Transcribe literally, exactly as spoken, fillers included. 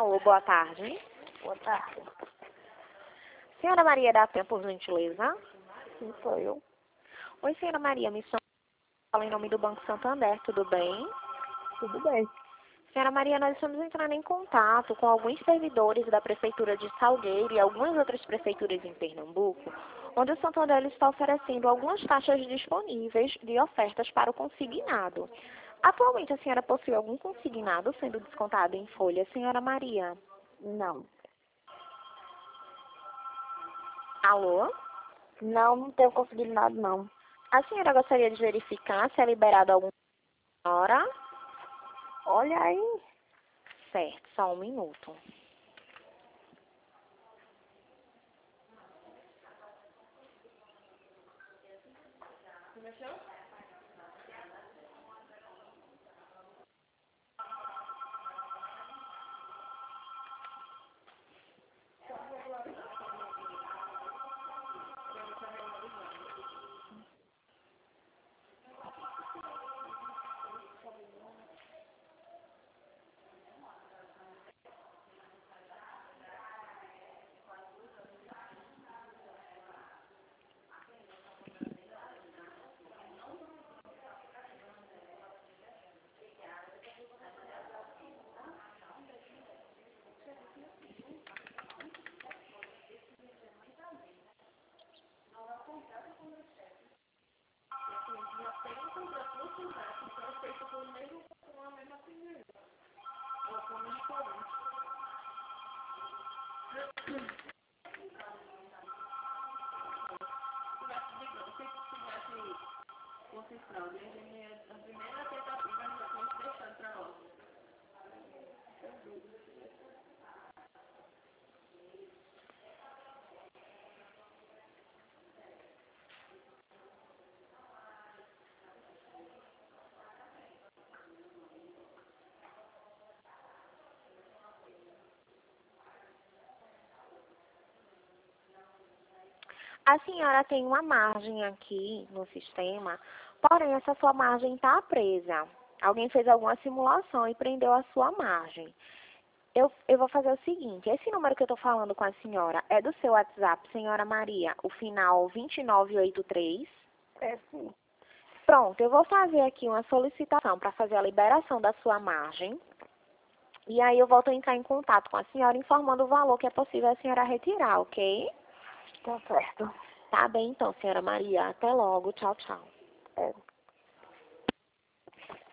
Alô, boa tarde. Boa tarde. Senhora Maria da Penha, por gentileza? Sim, sou eu. Oi, senhora Maria, me chamo em nome do Banco Santander, tudo bem? Tudo bem. Senhora Maria, nós estamos entrando em contato com alguns servidores da Prefeitura de Salgueiro e algumas outras prefeituras em Pernambuco, onde o Santander está oferecendo algumas taxas disponíveis de ofertas para o consignado. Atualmente, a senhora possui algum consignado sendo descontado em folha, senhora Maria? Não. Alô? Não, não tenho conseguido nada, não. A senhora gostaria de verificar se é liberado algum hora? Olha aí. Certo, só um minuto. A senhora tem uma margem aqui no sistema, porém essa sua margem está presa. Alguém fez alguma simulação e prendeu a sua margem. Eu, eu vou fazer o seguinte, esse número que eu estou falando com a senhora é do seu WhatsApp, senhora Maria, o final vinte e nove oitenta e três? É sim. Pronto, eu vou fazer aqui uma solicitação para fazer a liberação da sua margem. E aí eu volto a entrar em contato com a senhora informando o valor que é possível a senhora retirar, ok? Tá certo. Tá bem então, senhora Maria. Até logo. Tchau, tchau. É.